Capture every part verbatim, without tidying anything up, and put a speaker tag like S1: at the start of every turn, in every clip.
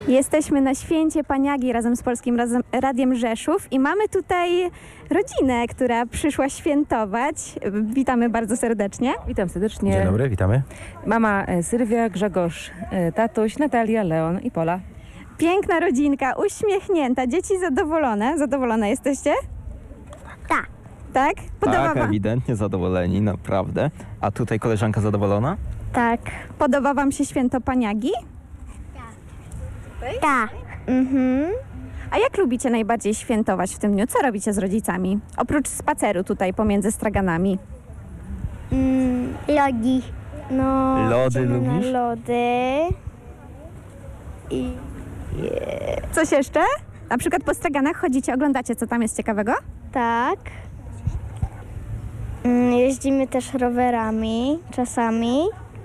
S1: Jesteśmy na święcie Paniagi razem z Polskim razem, Radiem Rzeszów i mamy tutaj rodzinę, która przyszła świętować. Witamy bardzo serdecznie.
S2: Witam serdecznie.
S3: Dzień dobry, witamy.
S2: Mama e, Sylwia, Grzegorz, e, tatuś, Natalia, Leon i Pola.
S1: Piękna rodzinka, uśmiechnięta, dzieci zadowolone. Zadowolone jesteście?
S4: Tak.
S1: Tak? Podoba
S5: Tak,
S1: wam,
S5: ewidentnie zadowoleni, naprawdę. A tutaj koleżanka zadowolona?
S4: Tak.
S1: podoba wam się święto Paniagi?
S4: Tak. Mhm.
S1: A jak lubicie najbardziej świętować w tym dniu? Co robicie z rodzicami? Oprócz spaceru tutaj pomiędzy straganami.
S4: Mm, lodzi. No,
S5: Lody
S4: idziemy
S5: lubisz?
S4: na lody. I
S1: Coś jeszcze? Na przykład po straganach chodzicie, oglądacie, co tam jest ciekawego?
S4: tak. Mm, jeździmy też rowerami czasami.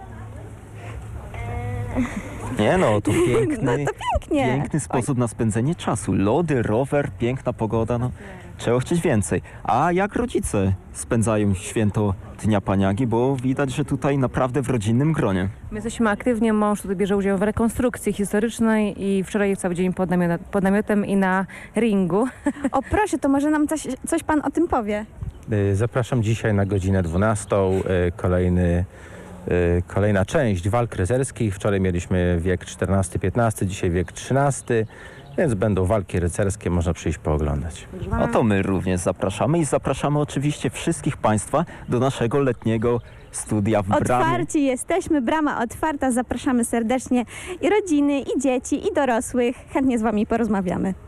S5: Nie no, to
S1: No
S5: piękny,
S1: to pięknie.
S5: piękny sposób na spędzenie czasu. Lody, rower, piękna pogoda, no trzeba chcieć więcej. A jak rodzice spędzają święto Dnia Paniagi, bo widać, że tutaj naprawdę w rodzinnym gronie.
S2: My jesteśmy aktywnie, mąż tutaj bierze udział w rekonstrukcji historycznej i wczoraj cały dzień pod, namiot, pod namiotem i na ringu.
S1: O proszę, to może nam coś, coś pan o tym powie.
S3: Y, Zapraszam dzisiaj na godzinę dwunastą. y, Kolejny, y, kolejna część walk rycerskich. Wczoraj mieliśmy wiek czternasty piętnasty, dzisiaj wiek trzynasty, więc będą walki rycerskie, można przyjść pooglądać.
S5: No to my również zapraszamy i zapraszamy oczywiście wszystkich Państwa do naszego letniego studia w Bramie.
S1: Otwarci jesteśmy, brama otwarta, zapraszamy serdecznie i rodziny, i dzieci, i dorosłych. Chętnie z wami porozmawiamy.